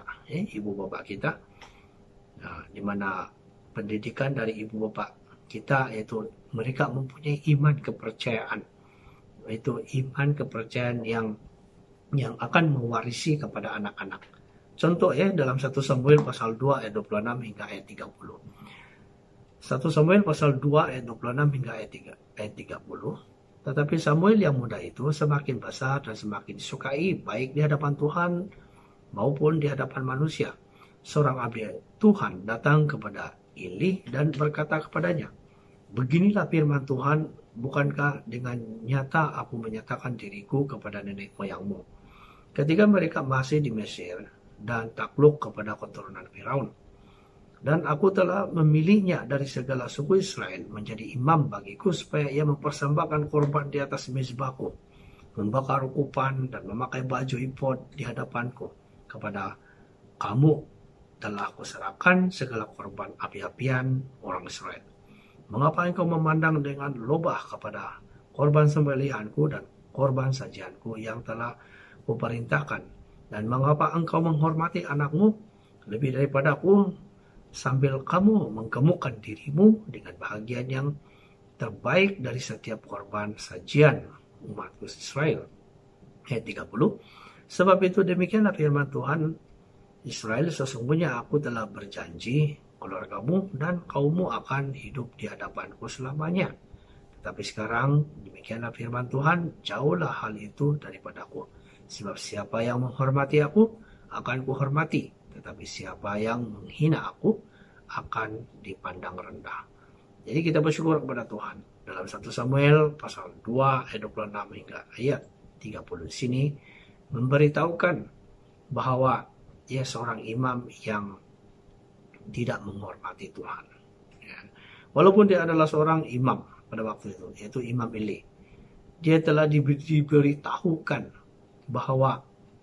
di mana pendidikan dari ibu bapak kita yaitu mereka mempunyai iman kepercayaan, yaitu iman kepercayaan yang akan mewarisi kepada anak-anak. Contoh ya dalam 1 Samuel pasal 2 ayat 26 hingga ayat 30. 1 Samuel pasal 2 ayat 26 hingga ayat 30. Tetapi Samuel yang muda itu semakin besar dan semakin disukai baik di hadapan Tuhan maupun di hadapan manusia. Seorang abdi Tuhan datang kepada Eli dan berkata kepadanya, "Beginilah firman Tuhan, bukankah dengan nyata aku menyatakan diriku kepada nenek moyangmu ketika mereka masih di Mesir dan takluk kepada keturunan Firaun. Dan aku telah memilihnya dari segala suku Israel menjadi imam bagiku supaya ia mempersembahkan korban di atas mezbahku, membakar ukupan dan memakai baju ifod di hadapanku. Kepada kamu telah kuserahkan segala korban api-apian orang Israel. Mengapa engkau memandang dengan lobah kepada korban sembelihanku dan korban sajianku yang telah kuperintahkan? Dan mengapa engkau menghormati anakmu lebih daripada aku, sambil kamu menggemukkan dirimu dengan bahagian yang terbaik dari setiap korban sajian umatku Israel?" Ayat 30. "Sebab itu demikianlah firman Tuhan Israel, sesungguhnya aku telah berjanji keluargamu dan kaummu akan hidup di hadapanku selamanya. Tetapi sekarang demikianlah firman Tuhan, jauhlah hal itu daripadaku. Sebab siapa yang menghormati aku akan kuhormati, tetapi siapa yang menghina aku akan dipandang rendah." Jadi kita bersyukur kepada Tuhan. Dalam 1 Samuel pasal 2 ayat 26 hingga ayat 30 sini memberitahukan bahwa ia seorang imam yang tidak menghormati Tuhan. Ya. Walaupun dia adalah seorang imam pada waktu itu, yaitu Imam Eli, dia telah diberitahukan bahwa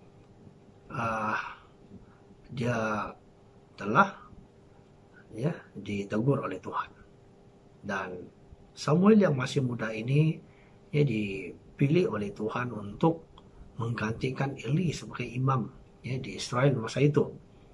dia telah ya ditegur oleh Tuhan. Dan Samuel yang masih muda ini ya dipilih oleh Tuhan untuk menggantikan Eli sebagai imam ya di Israel masa itu.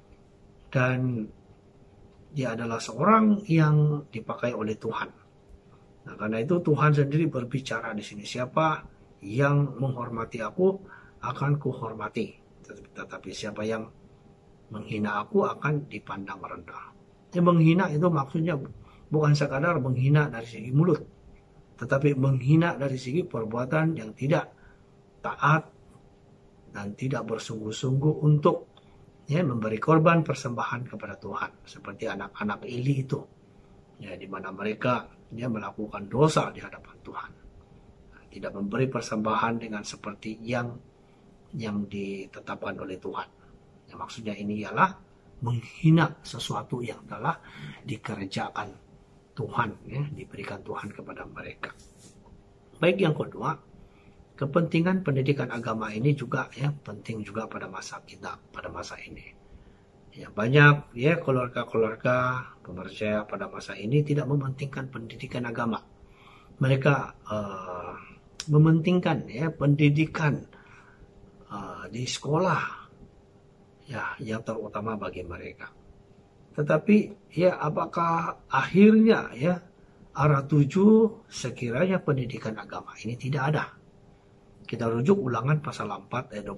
Dan dia adalah seorang yang dipakai oleh Tuhan. Nah, karena itu Tuhan sendiri berbicara di sini, siapa yang menghormati aku akan kuhormati, tetapi siapa yang menghina aku akan dipandang rendah. Menghina itu maksudnya bukan sekadar menghina dari segi mulut, tetapi menghina dari segi perbuatan yang tidak taat dan tidak bersungguh-sungguh untuk ya memberi korban persembahan kepada Tuhan, seperti anak-anak Eli itu, ya di mana mereka ya melakukan dosa di hadapan Tuhan, tidak memberi persembahan dengan seperti yang ditetapkan oleh Tuhan. Ya, maksudnya ini ialah menghina sesuatu yang telah dikerjakan Tuhan, ya, diberikan Tuhan kepada mereka. Baik, yang kedua, kepentingan pendidikan agama ini juga ya penting juga pada masa kita, pada masa ini. Ya, banyak ya keluarga-keluarga pemercaya pada masa ini tidak mementingkan pendidikan agama. Mereka mementingkan ya pendidikan di sekolah ya yang terutama bagi mereka. Tetapi ya apakah akhirnya ya arah tuju sekiranya pendidikan agama ini tidak ada? Kita rujuk Ulangan pasal 4 ayat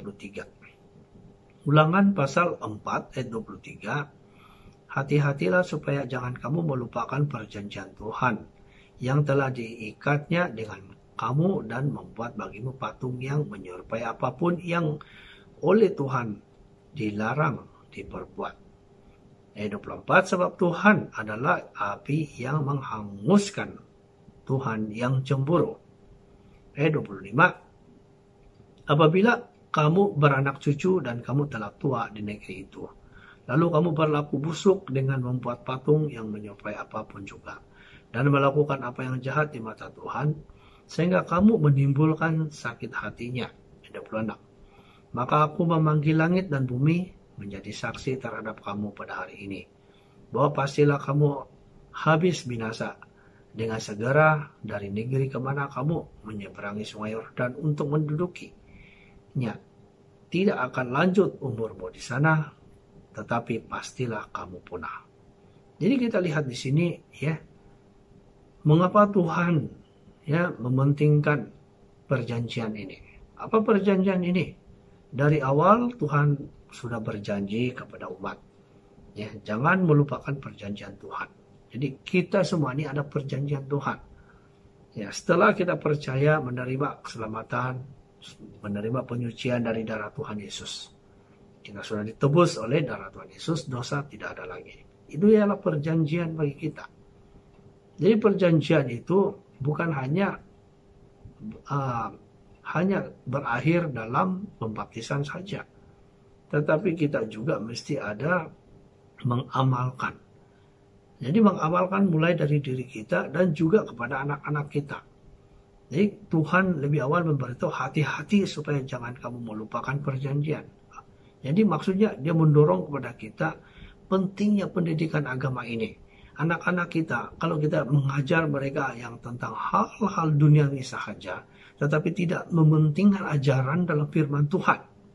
23. Ulangan pasal 4 ayat 23. "Hati-hatilah supaya jangan kamu melupakan perjanjian Tuhan yang telah diikatnya dengan kamu dan membuat bagimu patung yang menyerupai apapun yang oleh Tuhan dilarang diperbuat. Ayat 24, sebab Tuhan adalah api yang menghanguskan, Tuhan yang cemburu. Ayat 25, apabila kamu beranak cucu dan kamu telah tua di negeri itu, lalu kamu berlaku busuk dengan membuat patung yang menyerupai apapun juga, dan melakukan apa yang jahat di mata Tuhan, sehingga kamu menimbulkan sakit hatinya. Ayat 26, maka aku memanggil langit dan bumi menjadi saksi terhadap kamu pada hari ini, bahwa pastilah kamu habis binasa dengan segera dari negeri kemana kamu menyeberangi sungai Yordan untuk mendudukinya. Tidak akan lanjut umurmu di sana, tetapi pastilah kamu punah. Jadi kita lihat di sini ya, mengapa Tuhan ya mementingkan perjanjian ini. Apa perjanjian ini? Dari awal Tuhan sudah berjanji kepada umat, ya, jangan melupakan perjanjian Tuhan. Jadi kita semua ini ada perjanjian Tuhan. Ya, setelah kita percaya menerima keselamatan, menerima penyucian dari darah Tuhan Yesus, kita sudah ditebus oleh darah Tuhan Yesus, dosa tidak ada lagi. Itu ialah perjanjian bagi kita. Jadi perjanjian itu bukan hanya berakhir dalam pembaptisan saja, tetapi kita juga mesti ada mengamalkan. Jadi mengamalkan mulai dari diri kita dan juga kepada anak-anak kita. Jadi Tuhan lebih awal memberitahu hati-hati supaya jangan kamu melupakan perjanjian. Jadi maksudnya dia mendorong kepada kita pentingnya pendidikan agama ini. Anak-anak kita, kalau kita mengajar mereka yang tentang hal-hal duniawi sahaja, tetapi tidak mementingkan ajaran dalam firman Tuhan,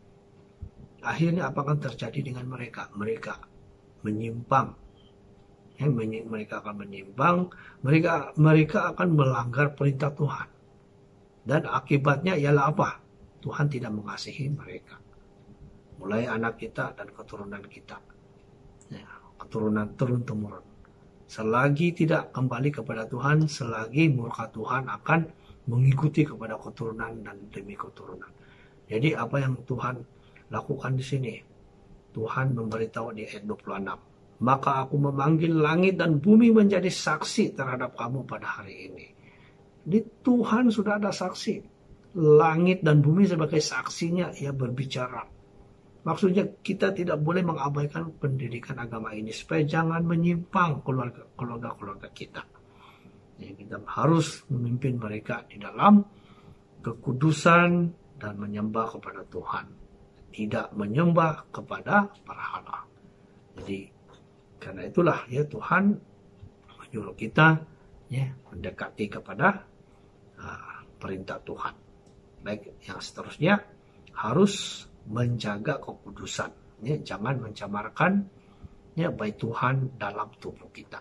akhirnya apa akan terjadi dengan mereka? Mereka menyimpang. Ya, mereka akan menyimpang, mereka akan melanggar perintah Tuhan. Dan akibatnya ialah apa? Tuhan tidak mengasihi mereka. Mulai anak kita dan keturunan kita. Ya, keturunan turun-temurun. Selagi tidak kembali kepada Tuhan, selagi murka Tuhan akan mengikuti kepada keturunan dan demi keturunan. Jadi apa yang Tuhan lakukan di sini? Tuhan memberitahu di ayat 26. Maka aku memanggil langit dan bumi menjadi saksi terhadap kamu pada hari ini. Di Tuhan sudah ada saksi. Langit dan bumi sebagai saksinya ia berbicara. Maksudnya kita tidak boleh mengabaikan pendidikan agama ini supaya jangan menyimpang keluarga-keluarga kita. Ya, kita harus memimpin mereka di dalam kekudusan dan menyembah kepada Tuhan, tidak menyembah kepada berhala. Jadi karena itulah ya Tuhan menyuruh kita ya mendekati kepada perintah Tuhan. Baik, yang seterusnya harus menjaga kekudusan, ya, jangan mencamarkan ya bait Tuhan dalam tubuh kita.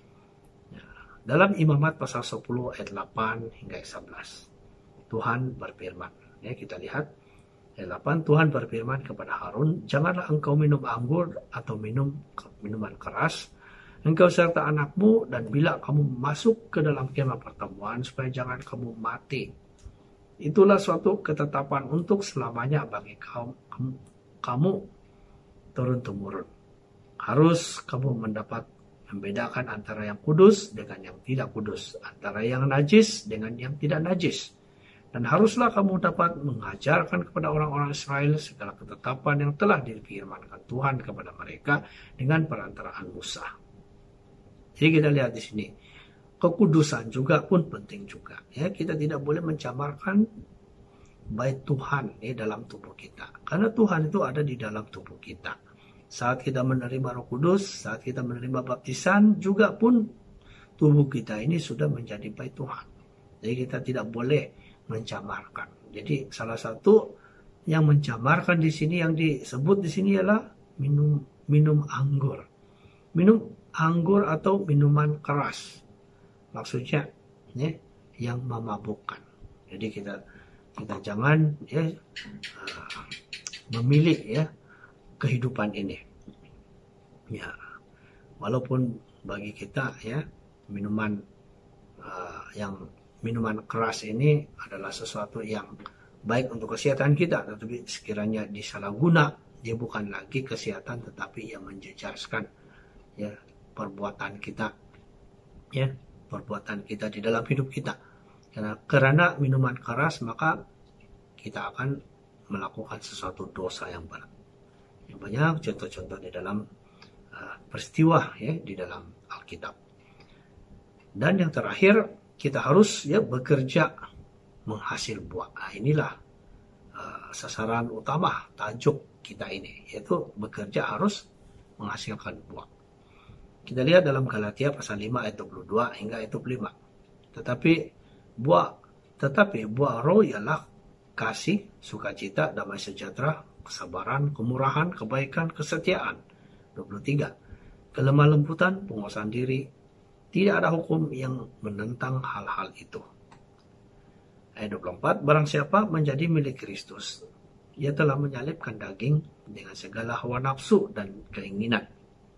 Ya, dalam Imamat pasal 10 ayat 8 hingga 11, Tuhan berfirman, ya kita lihat ayat 8, Tuhan berfirman kepada Harun, janganlah engkau minum anggur atau minuman keras, engkau serta anakmu, dan bila kamu masuk ke dalam kemah pertemuan, supaya jangan kamu mati. Itulah suatu ketetapan untuk selamanya bagi kamu turun-temurun. Harus kamu mendapat membedakan antara yang kudus dengan yang tidak kudus, antara yang najis dengan yang tidak najis. Dan haruslah kamu dapat mengajarkan kepada orang-orang Israel segala ketetapan yang telah difirmankan Tuhan kepada mereka dengan perantaraan Musa. Jadi kita lihat di sini, kekudusan juga pun penting juga. Ya, kita tidak boleh mencamarkan bait Tuhan dalam tubuh kita. Karena Tuhan itu ada di dalam tubuh kita. Saat kita menerima Roh Kudus, saat kita menerima baptisan, juga pun tubuh kita ini sudah menjadi bait Tuhan. Jadi kita tidak boleh mencamarkan. Jadi salah satu yang mencamarkan di sini, yang disebut di sini ialah minum anggur. Minum anggur atau minuman keras. Maksudnya ya, yang memabukkan. Jadi kita jangan ya memilih ya kehidupan ini. Ya, walaupun bagi kita ya minuman keras ini adalah sesuatu yang baik untuk kesehatan kita, tetapi sekiranya disalahguna, dia bukan lagi kesehatan tetapi yang menjejarkan ya perbuatan kita, ya perbuatan kita di dalam hidup kita. Karena minuman keras maka kita akan melakukan sesuatu dosa yang berat. Banyak contoh-contoh di dalam peristiwa ya di dalam Alkitab. Dan yang terakhir, kita harus ya bekerja menghasil buah. Nah, inilah sasaran utama tajuk kita ini, yaitu bekerja harus menghasilkan buah. Kita lihat dalam Galatia pasal 5 ayat 22 hingga ayat 25. Tetapi buah roh ialah kasih, sukacita, damai sejahtera, kesabaran, kemurahan, kebaikan, kesetiaan. 23. Kelemah lembutan, penguasaan diri. Tidak ada hukum yang menentang hal-hal itu. Ayat 24. Barang siapa menjadi milik Kristus, ia telah menyalibkan daging dengan segala hawa nafsu dan keinginan.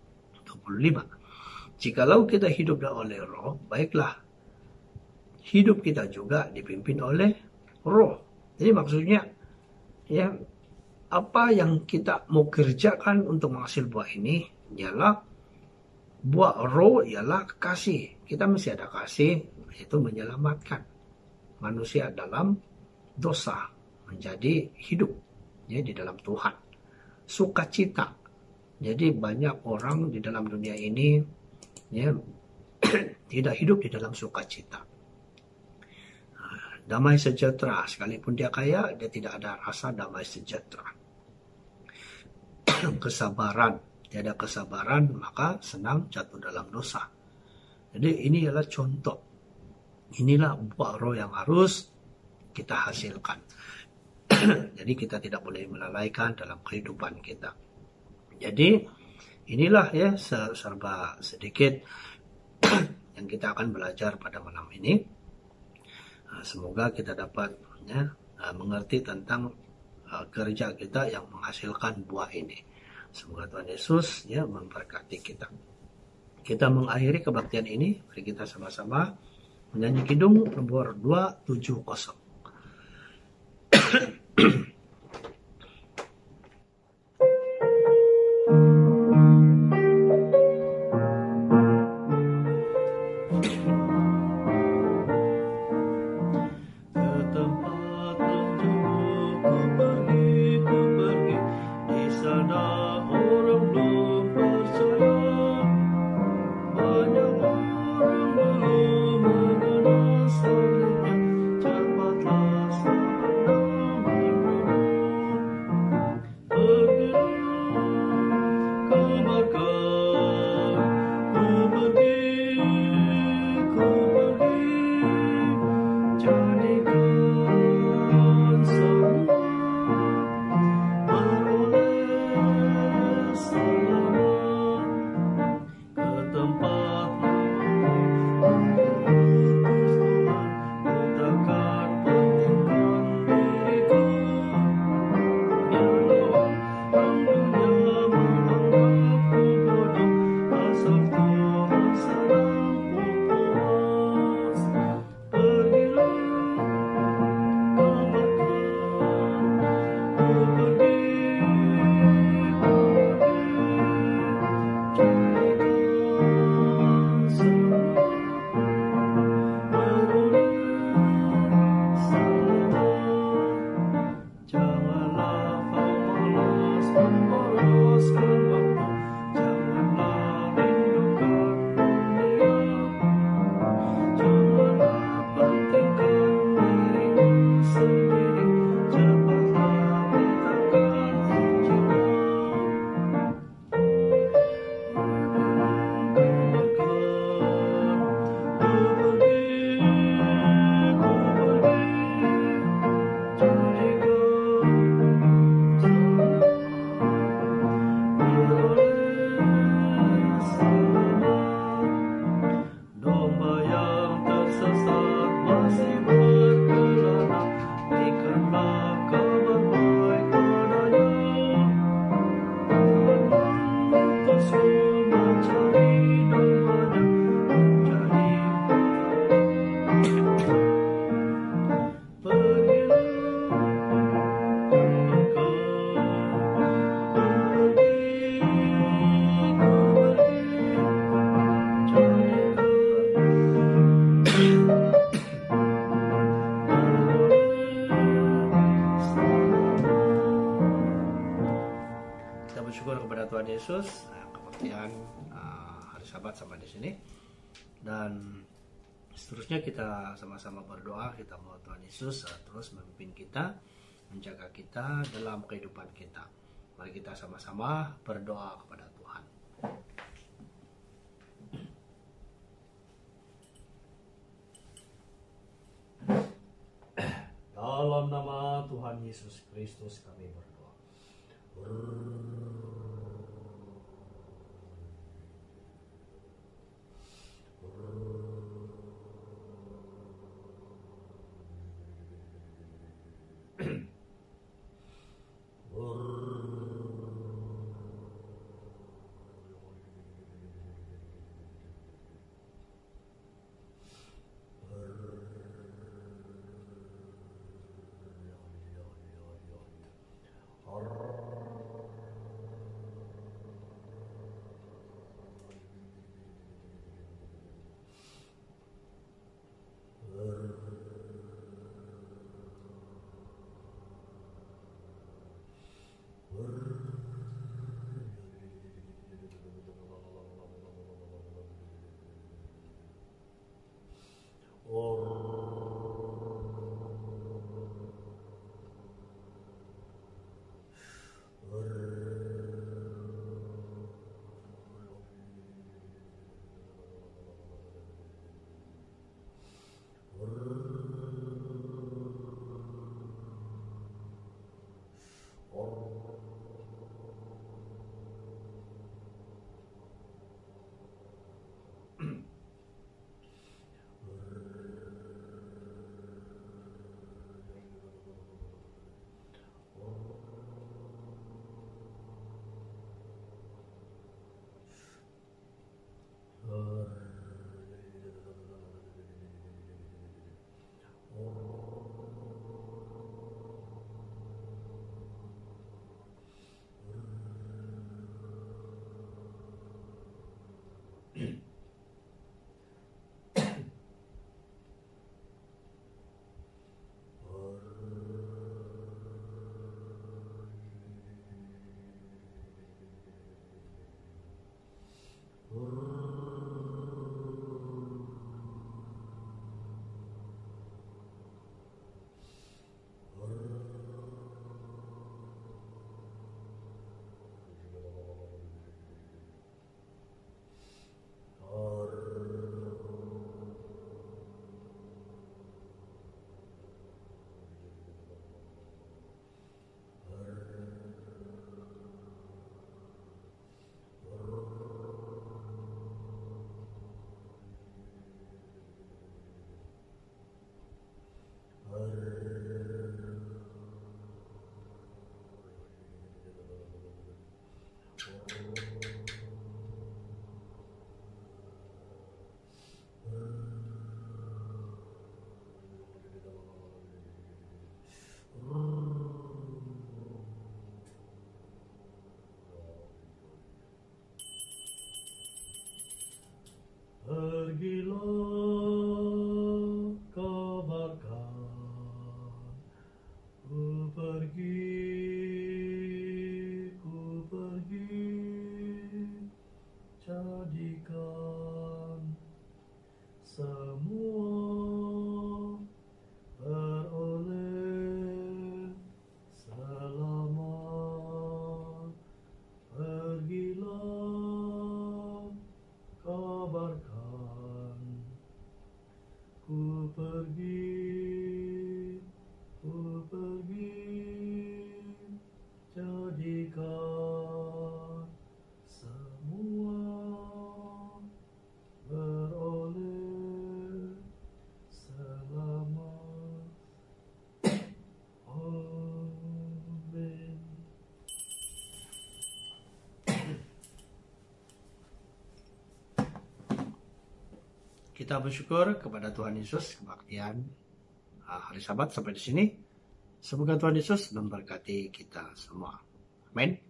25. Jikalau kita hidup oleh roh, baiklah hidup kita juga dipimpin oleh roh. Jadi maksudnya ya apa yang kita mau kerjakan untuk menghasil buah ini ialah buah roh ialah kasih. Kita mesti ada kasih, itu menyelamatkan manusia dalam dosa menjadi hidup ya di dalam Tuhan. Sukacita. Jadi banyak orang di dalam dunia ini ya tidak hidup di dalam sukacita. Damai sejahtera, sekalipun dia kaya, dia tidak ada rasa damai sejahtera. Kesabaran, tiada kesabaran, maka senang jatuh dalam dosa. Jadi ini adalah contoh. Inilah buah roh yang harus kita hasilkan. Jadi kita tidak boleh melalaikan dalam kehidupan kita. Jadi inilah ya serba sedikit yang kita akan belajar pada malam ini. Semoga kita dapat ya, mengerti tentang kerja kita yang menghasilkan buah ini. Semoga Tuhan Yesus ya memberkati kita. Kita mengakhiri kebaktian ini, mari kita sama-sama menyanyi kidung nomor 270. Cepatlah kebaktian hari Sabat sampai di sini. Dan seterusnya kita sama-sama berdoa, kita mau Tuhan Yesus terus memimpin kita, menjaga kita dalam kehidupan kita. Mari kita sama-sama berdoa kepada Tuhan. Dalam nama Tuhan Yesus Kristus kami berdoa. Pergilah kabarkan, ku pergi, jadikan semua beroleh selamat. Pergilah kabarkan, ku pergi, jadikan semua beroleh selamat. Amin. Kita bersyukur kepada Tuhan Yesus kebaktian hari Sabat sampai di sini. Semoga Tuhan Yesus memberkati kita semua. Amin.